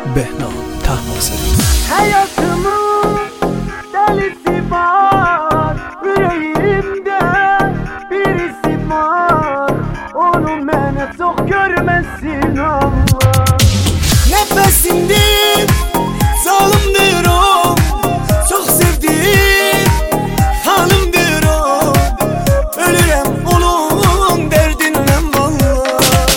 Behnam Tahmasır. Hayatımın delisi var, yüreğimde birisi var. Onu bana çok görmesin Allah. Nefesimdir, zalimdir o, çok sevdiğim hanımdır o. Ölürüm onun derdinden vallahi.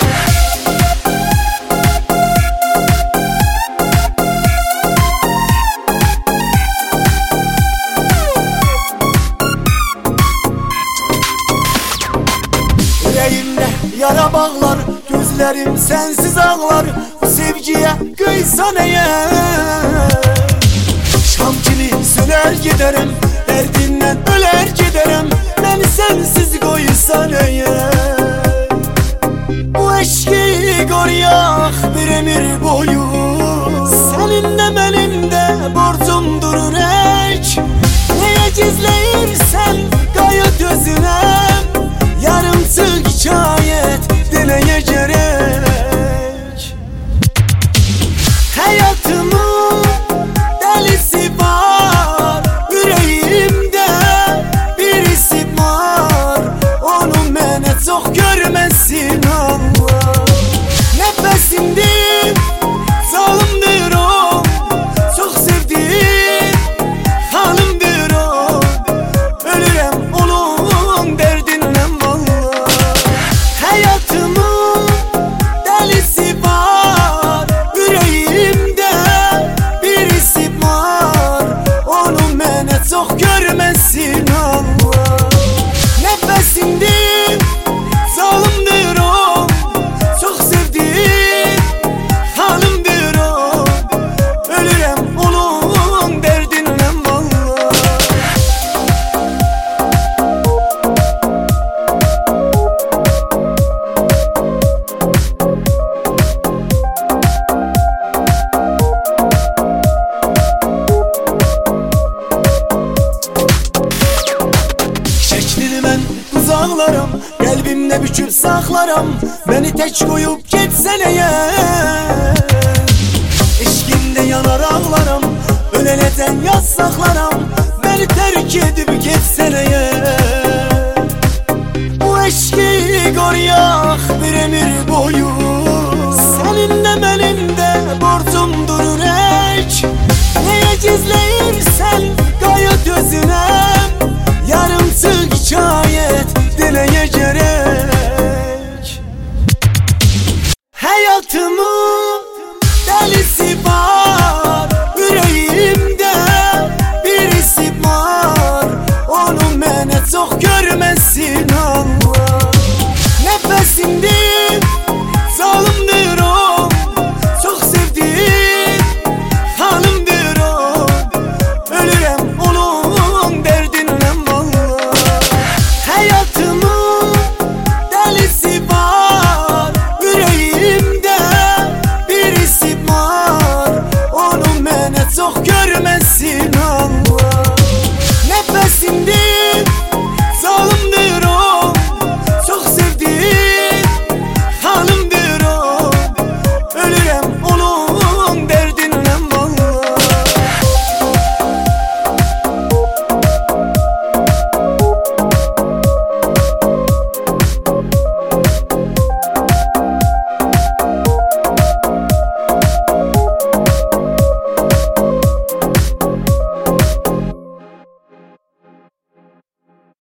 Yüreğimde yara bağlar, gözlerim sensiz ağlar. Bu sevgiye kıysan eğer, şam gibi söner giderim, derdinden öler giderim. Beni sensiz koysan eğer, bu eşki koruyak bir ömür boyu. Senin de benim de borcum durur ek. Neye gizleyirsen gayet özüne, yarımsız hikayet demeye gerek. Hayatımın delisi var, yüreğimde birisi var. Onu bana çok görmesin Allah. Nefesimdir, zalimdir o, çok sevdiğim hanımdır o. Ölürüm onun derdinden vallahi. Hayatımın delisi var, yüreğimde birisi var. Onu bana çok görmesin Allah. Nefesimdir, zalimdir o, çok sevdiğim hanımdır o. Ölürüm onun derdinden vallahi. Şeklini ben uzaklarım, kalbimde büküp saklarım. Beni tek koyup gitsene ya, eşkinde yanar ağlarım. Öleleten yaz saklarım, beni terk edip gitsene ya. Bu eşki koruyak bir ömür boyu. Senin de benim